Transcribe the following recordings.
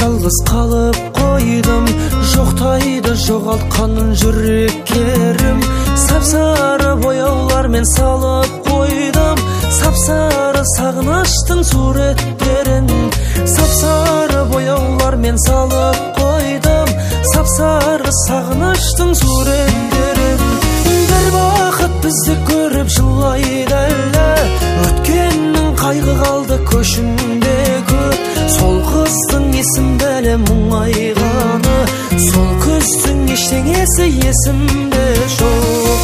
жалғыз қалып қойдым, жоқтайды жоғалтқанын жүрек керім. Сап-сары бояулармен салып қойдым, сап-сары сағыныштың суреттерін. Сап-сары бояулармен салып қойдым, сап-сары сағыныштың суреттерін. Бір бақыт бізді көріп жылайды әлі, өткеннің қайғы қалды көшіндегі. Сол қыздың есімді әлі мұңайғаны, сол күздің ештеңесі есімде жоқ.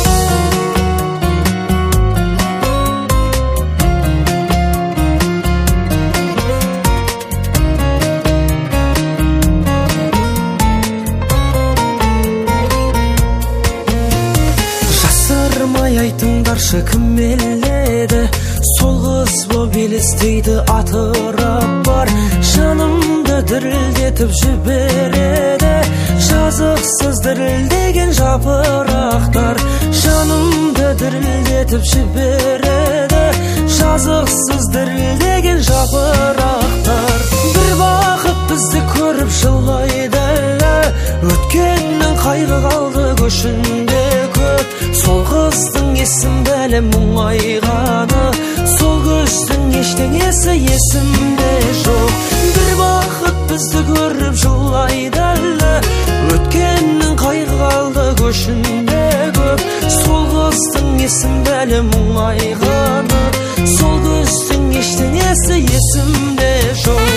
Айтыңдаршы кім еледі, сол қыз боп елестейді атырап бар. Жанымды дірілдетіп жібереді, жазықсыз дірілдеген жапырақтар. Жанымды дірілдетіп жібереді, жазықсыз дірілдеген жапырақтар. Бір бақыт бізді көріп жылайды әлі, өткеннің қайғы қалды көшінде көп. Сол қыздың есімді әлі мұңайғаны, сол көздің ештеңесі есімде жоқ. Бір бақыт бізді көріп жылайды әлі, өткеннің қайғы қалды көшінде көп. Сол қыздың есімді әлі мұңайғаны, сол көздің ештеңесі есімде жоқ.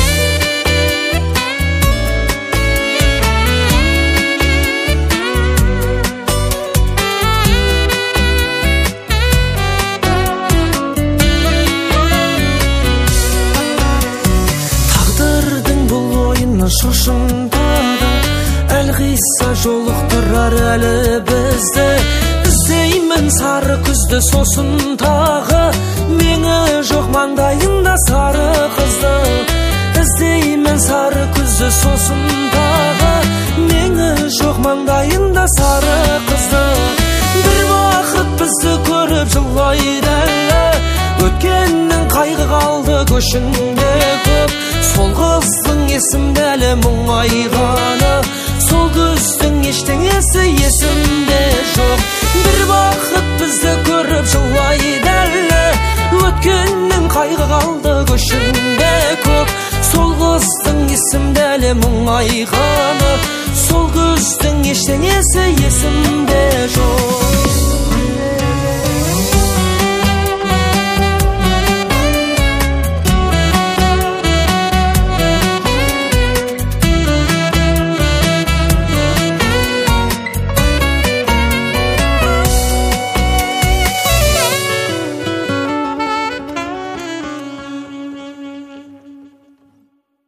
Шошындады әлқисса жолықтырар әлі бізді. Іздеймін сары күзді сосын тағы, меңі жоқ маңдайында сары қызды. Іздеймін сары күзді сосын тағы, меңі жоқ маңдайында сары қызды. Бір бақыт бізді көріп жылайды әлі, өткеннің қайғы қалды көшінде көп. Сол қыздың есімді әлі мұңайғаны, сол күздің ештеңесі есімде жоқ. Бір бақыт бізді көріп жылайды әлі, өткеннің қайғы қалды көшінде көп. Сол қыздың есімді әлі мұңайғаны, сол күздің ештеңесі есімде жоқ.